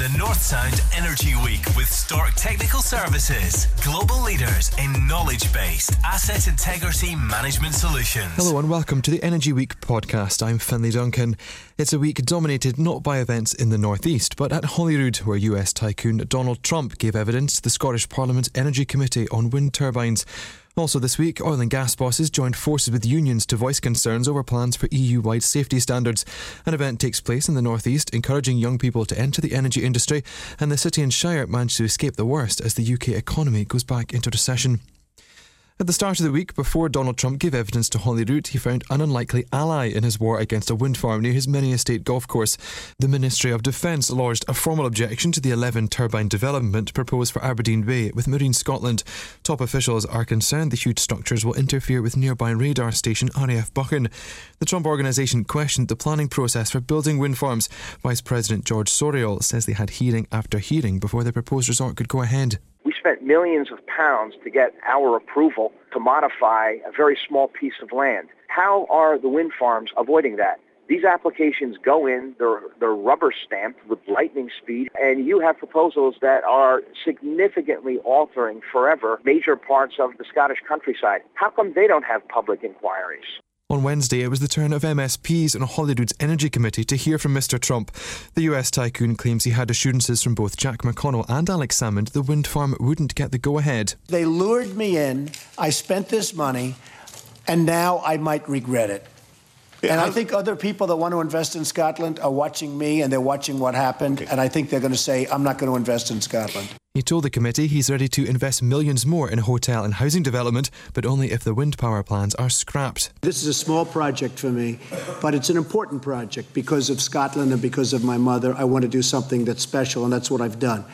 the North Sound Energy Week with Stork Technical Services, global leaders in knowledge-based asset integrity management solutions. Hello and welcome to the Energy Week podcast. I'm Finlay Duncan. It's a week dominated not by events in the northeast, but at Holyrood, where US tycoon Donald Trump gave evidence to the Scottish Parliament's Energy Committee on wind turbines. Also this week, oil and gas bosses joined forces with unions to voice concerns over plans for EU-wide safety standards. An event takes place in the northeast, encouraging young people to enter the energy industry, and the city and shire managed to escape the worst as the UK economy goes back into recession. At the start of the week, before Donald Trump gave evidence to Holyrood, he found an unlikely ally in his war against a wind farm near his many estate golf course. The Ministry of Defence lodged a formal objection to the 11-turbine development proposed for Aberdeen Bay with Marine Scotland. Top officials are concerned the huge structures will interfere with nearby radar station RAF Buchan. The Trump organisation questioned the planning process for building wind farms. Vice President George Soriol says they had hearing after hearing before the proposed resort could go ahead. We spent millions of pounds to get our approval to modify a very small piece of land. How are the wind farms avoiding that? These applications go in, they're rubber stamped with lightning speed, and you have proposals that are significantly altering forever major parts of the Scottish countryside. How come they don't have public inquiries? On Wednesday, it was the turn of MSPs on Holyrood's Energy Committee to hear from Mr Trump. The US tycoon claims he had assurances from both Jack McConnell and Alex Salmond the wind farm wouldn't get the go-ahead. They lured me in, I spent this money, and now I might regret it. And I think other people that want to invest in Scotland are watching me and they're watching what happened, and I think they're going to say, I'm not going to invest in Scotland. He told the committee he's ready to invest millions more in hotel and housing development, but only if the wind power plans are scrapped. This is a small project for me, but it's an important project because of Scotland and because of my mother. I want to do something that's special, and that's what I've done.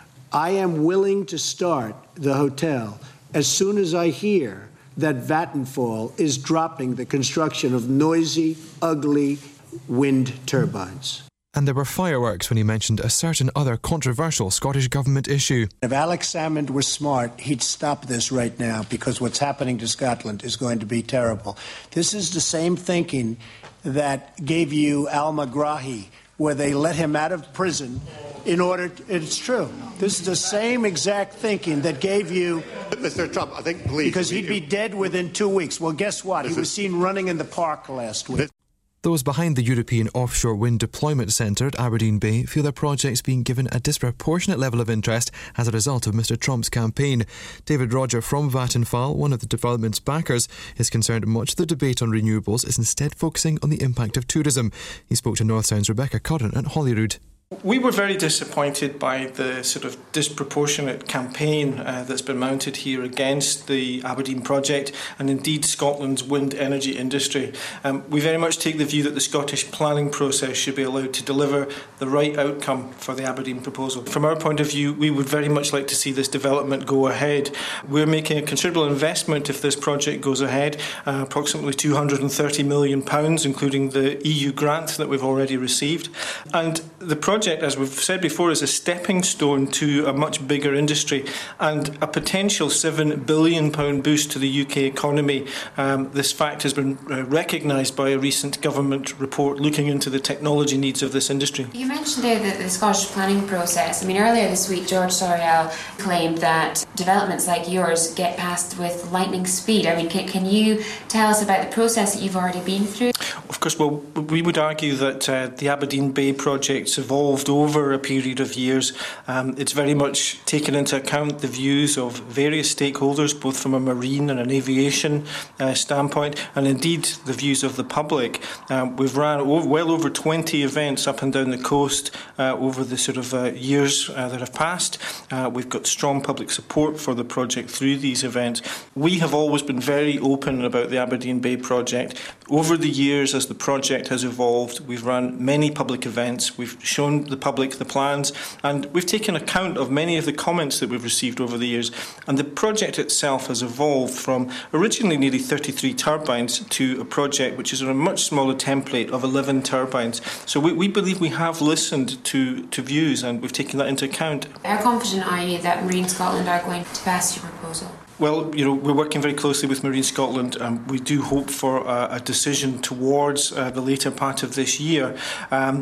I am willing to start the hotel as soon as I hear that Vattenfall is dropping the construction of noisy, ugly wind turbines. And there were fireworks when he mentioned a certain other controversial Scottish Government issue. If Alex Salmond was smart, he'd stop this right now because what's happening to Scotland is going to be terrible. This is the same thinking that gave you Al Megrahi, where they let him out of prison in order to, it's true. This is the same exact thinking that gave you... Mr. Trump, I think, please... Because he'd be dead within 2 weeks. Well, guess what? He was seen running in the park last week. Those behind the European Offshore Wind Deployment Centre at Aberdeen Bay feel their project's being given a disproportionate level of interest as a result of Mr Trump's campaign. David Roger from Vattenfall, one of the development's backers, is concerned much of the debate on renewables is instead focusing on the impact of tourism. He spoke to North Sound's Rebecca Curran at Holyrood. We were very disappointed by the sort of disproportionate campaign that's been mounted here against the Aberdeen project and indeed Scotland's wind energy industry. We very much take the view that the Scottish planning process should be allowed to deliver the right outcome for the Aberdeen proposal. From our point of view, we would very much like to see this development go ahead. We're making a considerable investment if this project goes ahead, approximately £230 million, including the EU grant that we've already received. And the project, as we've said before, is a stepping stone to a much bigger industry and a potential £7 billion boost to the UK economy. This fact has been recognised by a recent government report looking into the technology needs of this industry. You mentioned there that the Scottish planning process. Earlier this week, George Soriol claimed that developments like yours get passed with lightning speed. Can you tell us about the process that you've already been through? Of course, well, we would argue that the Aberdeen Bay project's evolved over a period of years. It's very much taken into account the views of various stakeholders, both from a marine and an aviation standpoint, and indeed the views of the public. We've ran well over 20 events up and down the coast over the sort of years that have passed. We've got strong public support for the project through these events. We have always been very open about the Aberdeen Bay project. Over the years, as the project has evolved, we've run many public events. We've shown the public the plans, and we've taken account of many of the comments that we've received over the years. And the project itself has evolved from originally nearly 33 turbines to a project which is on a much smaller template of 11 turbines. So we believe we have listened to views, and we've taken that into account. How confident are you that Marine Scotland are going to pass your proposal? Well, we're working very closely with Marine Scotland. We do hope for a decision towards the later part of this year.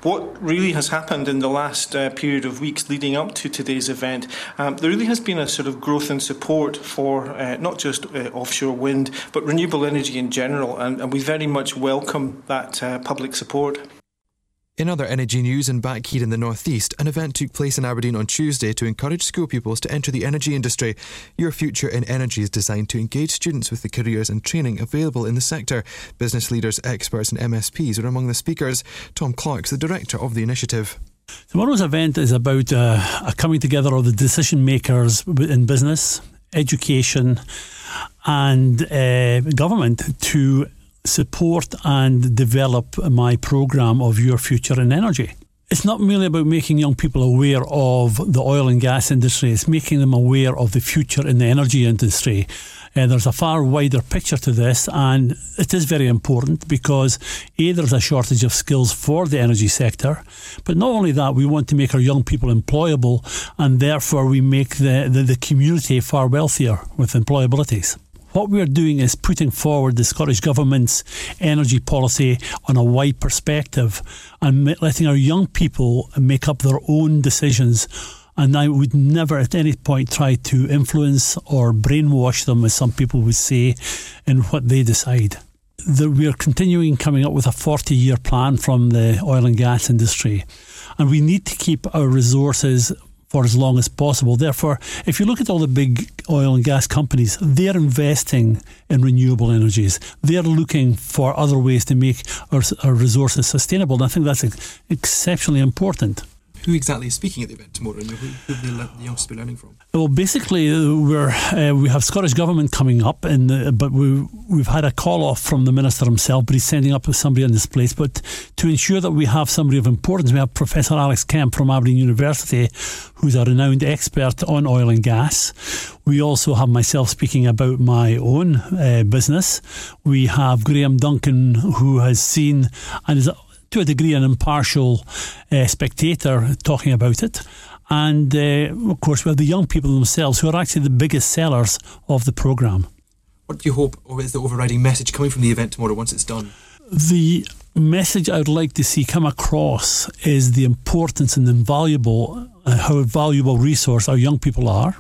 What really has happened in the last period of weeks leading up to today's event, there really has been a sort of growth in support for not just offshore wind, but renewable energy in general, and we very much welcome that public support. In other energy news, in Blackheath in the North East, an event took place in Aberdeen on Tuesday to encourage school pupils to enter the energy industry. Your Future in Energy is designed to engage students with the careers and training available in the sector. Business leaders, experts and MSPs are among the speakers. Tom Clark's the director of the initiative. Tomorrow's event is about a coming together of the decision makers in business, education and government to support and develop my programme of Your Future in Energy. It's not merely about making young people aware of the oil and gas industry, it's making them aware of the future in the energy industry. There's a far wider picture to this, and it is very important because A, there's a shortage of skills for the energy sector, but not only that, we want to make our young people employable, and therefore we make the community far wealthier with employabilities. What we're doing is putting forward the Scottish Government's energy policy on a wide perspective and letting our young people make up their own decisions. And I would never at any point try to influence or brainwash them, as some people would say, in what they decide. We are continuing coming up with a 40-year plan from the oil and gas industry. And we need to keep our resources for as long as possible. Therefore, if you look at all the big oil and gas companies, they're investing in renewable energies. They're looking for other ways to make our resources sustainable. And I think that's exceptionally important. Who exactly is speaking at the event tomorrow, and who will the youngsters be learning from? Well, basically, we have Scottish Government coming up, but we've had a call off from the Minister himself, but he's sending up somebody in this place. But to ensure that we have somebody of importance, we have Professor Alex Kemp from Aberdeen University, who's a renowned expert on oil and gas. We also have myself speaking about my own business. We have Graham Duncan, who has seen and is to a degree an impartial spectator talking about it. And of course we have the young people themselves who are actually the biggest sellers of the programme. What do you hope, or is the overriding message coming from the event tomorrow once it's done? The message I would like to see come across is the importance and how valuable resource our young people are.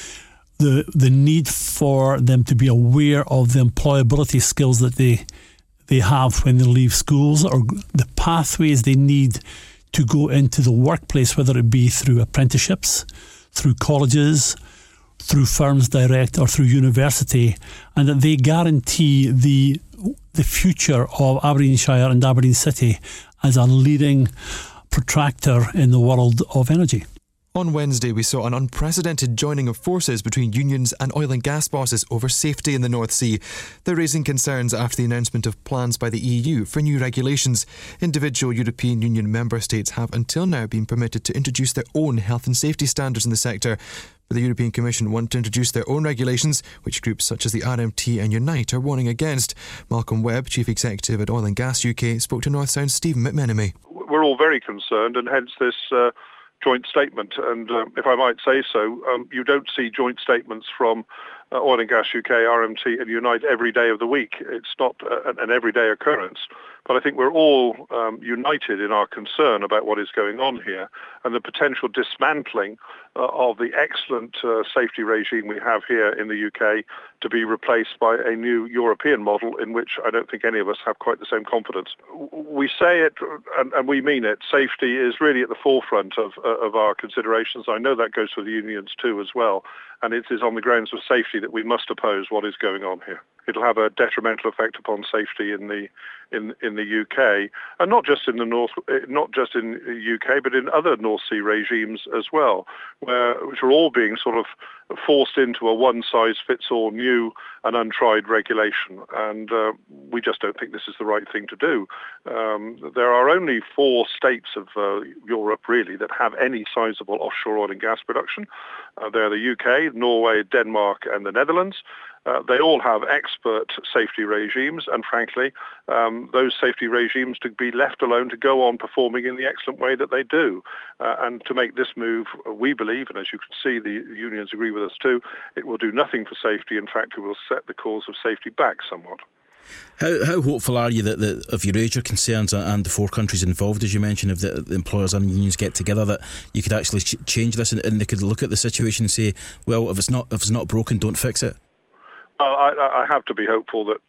The need for them to be aware of the employability skills that they have when they leave schools, or the pathways they need to go into the workplace, whether it be through apprenticeships, through colleges, through firms direct, or through university, and that they guarantee the future of Aberdeenshire and Aberdeen City as a leading protractor in the world of energy. On Wednesday, we saw an unprecedented joining of forces between unions and oil and gas bosses over safety in the North Sea. They're raising concerns after the announcement of plans by the EU for new regulations. Individual European Union member states have until now been permitted to introduce their own health and safety standards in the sector. But the European Commission want to introduce their own regulations, which groups such as the RMT and Unite are warning against. Malcolm Webb, Chief Executive at Oil and Gas UK, spoke to North Sound's Stephen McMenemy. We're all very concerned, and hence this joint statement. And if I might say so, you don't see joint statements from Oil and Gas UK, RMT and Unite every day of the week. It's not an everyday occurrence. But I think we're all united in our concern about what is going on here and the potential dismantling of the excellent safety regime we have here in the UK to be replaced by a new European model in which I don't think any of us have quite the same confidence. We say it and we mean it. Safety is really at the forefront of our considerations. I know that goes for the unions too as well. And it is on the grounds of safety that we must oppose what is going on here. It'll have a detrimental effect upon safety in the UK, and not just in the UK, but in other North Sea regimes as well, which are all being sort of forced into a one-size-fits-all new and untried regulation. And we just don't think this is the right thing to do. There are only 4 states of Europe, really, that have any sizable offshore oil and gas production. They're the UK, Norway, Denmark, and the Netherlands. They all have expert safety regimes, and frankly, those safety regimes to be left alone to go on performing in the excellent way that they do. And to make this move, we believe, and as you can see, the unions agree with us too, it will do nothing for safety. In fact, it will set the cause of safety back somewhat. How hopeful are you that if you raise your concerns and the 4 countries involved, as you mentioned, if the employers and unions get together, that you could actually change this and they could look at the situation and say, well, if it's not broken, don't fix it? I have to be hopeful that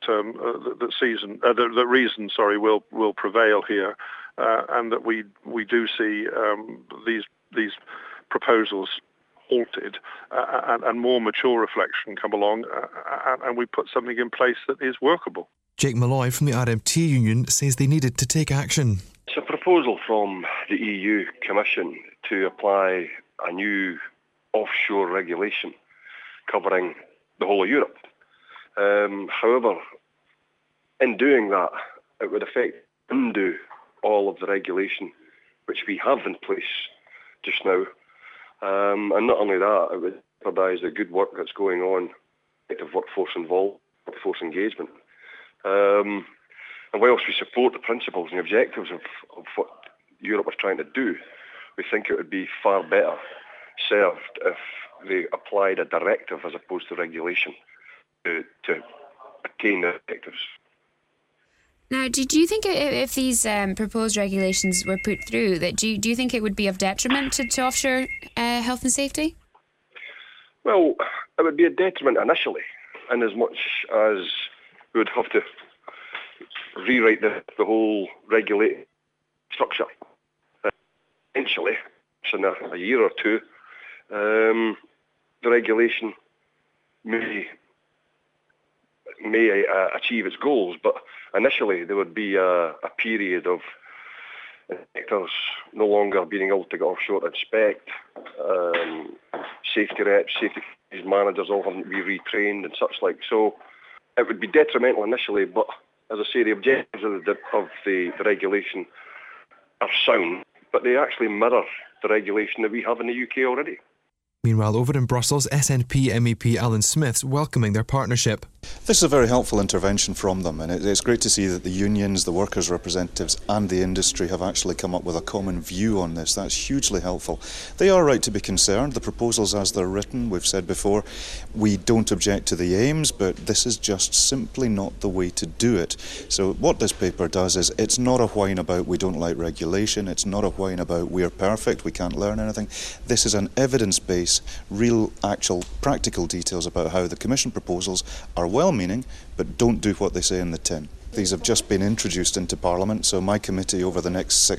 reason will prevail here, and that we do see these proposals halted and more mature reflection come along, and we put something in place that is workable. Jake Malloy from the RMT union says they needed to take action. It's a proposal from the EU Commission to apply a new offshore regulation covering the whole of Europe. However, in doing that, it would undo all of the regulation which we have in place just now. And not only that, it would jeopardise the good work that's going on, active workforce involved, workforce engagement. And whilst we support the principles and the objectives of what Europe was trying to do, we think it would be far better served if they applied a directive as opposed to regulation to attain the objectives. Now, do you think if these proposed regulations were put through, that do you think it would be of detriment to offshore health and safety? Well, it would be a detriment initially, in as much as we would have to rewrite the whole regulatory structure. Eventually, in a year or two, the regulation may achieve its goals, but initially there would be a period of inspectors no longer being able to go offshore to inspect, safety reps, safety managers all having to be retrained and such like. So it would be detrimental initially, but as I say, the objectives of the regulation are sound, but they actually mirror the regulation that we have in the UK already. Meanwhile, over in Brussels, SNP MEP Alan Smith's welcoming their partnership. This is a very helpful intervention from them, and it's great to see that the unions, the workers' representatives and the industry have actually come up with a common view on this. That's hugely helpful. They are right to be concerned. The proposals as they're written, we've said before, we don't object to the aims, but this is just simply not the way to do it. So what this paper does is it's not a whine about we don't like regulation, it's not a whine about we're perfect, we can't learn anything. This is an evidence-based, real, actual, practical details about how the Commission proposals are well-meaning but don't do what they say in the tin. These have just been introduced into Parliament, so my committee over the next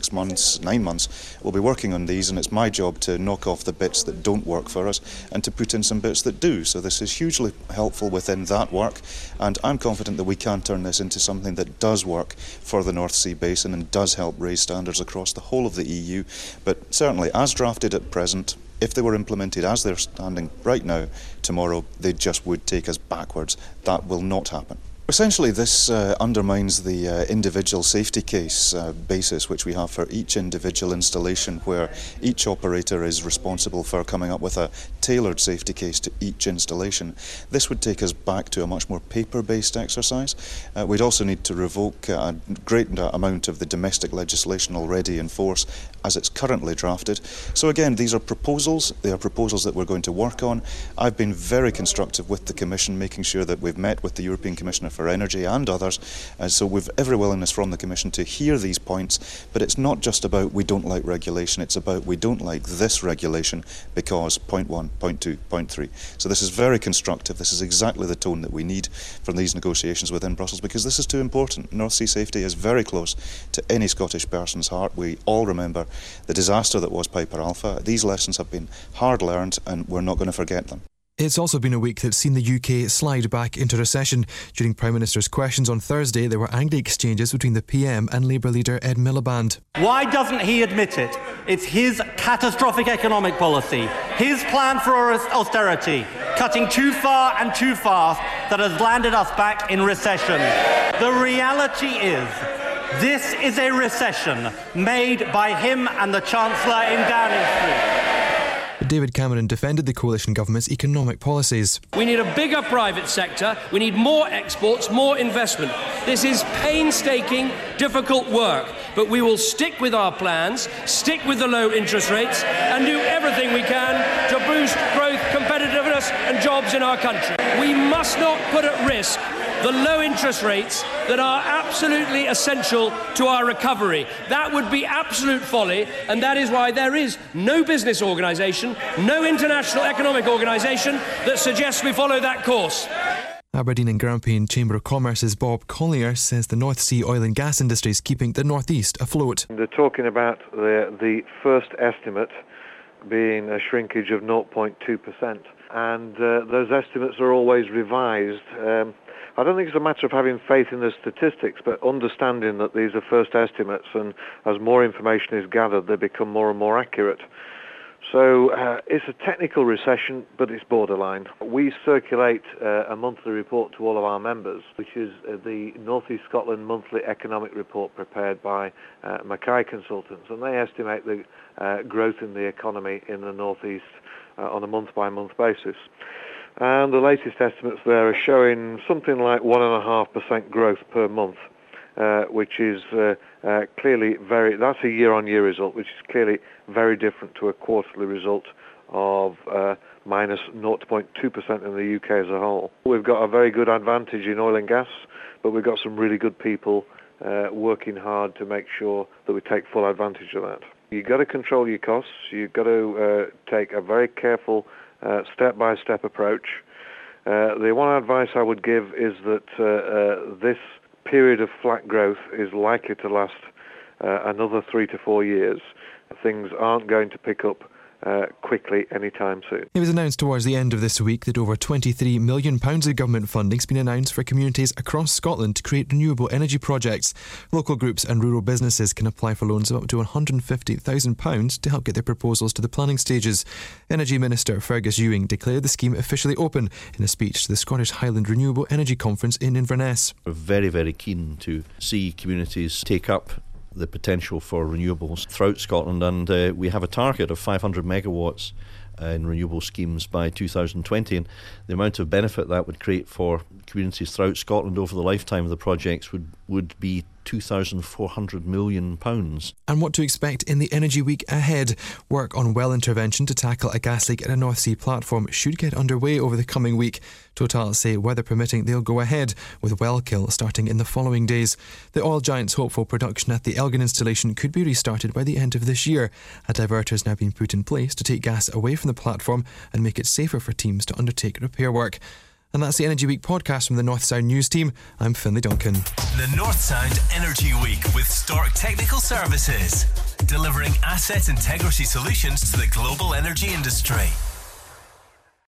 9 months, will be working on these, and it's my job to knock off the bits that don't work for us and to put in some bits that do. So this is hugely helpful within that work, and I'm confident that we can turn this into something that does work for the North Sea Basin and does help raise standards across the whole of the EU. But certainly, as drafted at present, if they were implemented as they're standing right now, tomorrow, they just would take us backwards. That will not happen. Essentially, this undermines the individual safety case basis which we have for each individual installation, where each operator is responsible for coming up with a tailored safety case to each installation. This would take us back to a much more paper-based exercise. We'd also need to revoke a great amount of the domestic legislation already in force as it's currently drafted. So again, these are proposals. They are proposals that we're going to work on. I've been very constructive with the Commission, making sure that we've met with the European Commissioner for Energy and others, so we've every willingness from the Commission to hear these points, but it's not just about we don't like regulation, it's about we don't like this regulation because point 1, point 2, point 3. So this is very constructive. This is exactly the tone that we need from these negotiations within Brussels, because this is too important. North Sea safety is very close to any Scottish person's heart. We all remember the disaster that was Piper Alpha. These lessons have been hard learned and we're not going to forget them. It's also been a week that's seen the UK slide back into recession. During Prime Minister's questions on Thursday, there were angry exchanges between the PM and Labour leader Ed Miliband. Why doesn't he admit it? It's his catastrophic economic policy, his plan for austerity, cutting too far and too fast, that has landed us back in recession. The reality is, this is a recession made by him and the Chancellor in Downing Street. David Cameron defended the coalition government's economic policies. We need a bigger private sector, we need more exports, more investment. This is painstaking, difficult work, but we will stick with our plans, stick with the low interest rates, and do everything we can to boost growth, competitiveness business and jobs in our country. We must not put at risk the low interest rates that are absolutely essential to our recovery. That would be absolute folly, and that is why there is no business organisation, no international economic organisation that suggests we follow that course. Aberdeen and Grampian Chamber of Commerce's Bob Collier says the North Sea oil and gas industry is keeping the North East afloat. They're talking about the first estimate being a shrinkage of 0.2%, and those estimates are always revised. I don't think it's a matter of having faith in the statistics, but understanding that these are first estimates, and as more information is gathered, they become more and more accurate. So it's a technical recession, but it's borderline. We circulate a monthly report to all of our members, which is the North East Scotland Monthly Economic Report prepared by Mackay Consultants, and they estimate the growth in the economy in the North East on a month-by-month basis. And the latest estimates there are showing something like 1.5% growth per month, which is clearly that's a year-on-year result, which is clearly very different to a quarterly result of minus 0.2% in the UK as a whole. We've got a very good advantage in oil and gas, but we've got some really good people working hard to make sure that we take full advantage of that. You've got to control your costs. You've got to take a very careful step-by-step approach. The one advice I would give is that this period of flat growth is likely to last another 3 to 4 years. Things aren't going to pick up quickly anytime soon. It was announced towards the end of this week that over £23 million of government funding has been announced for communities across Scotland to create renewable energy projects. Local groups and rural businesses can apply for loans of up to £150,000 to help get their proposals to the planning stages. Energy Minister Fergus Ewing declared the scheme officially open in a speech to the Scottish Highland Renewable Energy Conference in Inverness. We're very, very keen to see communities take up the potential for renewables throughout Scotland, and we have a target of 500 megawatts in renewable schemes by 2020, and the amount of benefit that would create for communities throughout Scotland over the lifetime of the projects would be £2,400 million. And what to expect in the Energy Week ahead. Work on well intervention to tackle a gas leak at a North Sea platform should get underway over the coming week. Total say, weather permitting, they'll go ahead, with well kill starting in the following days. The oil giant's hopeful production at the Elgin installation could be restarted by the end of this year. A diverter has now been put in place to take gas away from the platform and make it safer for teams to undertake repair work. And that's the Energy Week podcast from the North Sound News team. I'm Finlay Duncan. The North Sound Energy Week with Stork Technical Services, delivering asset integrity solutions to the global energy industry.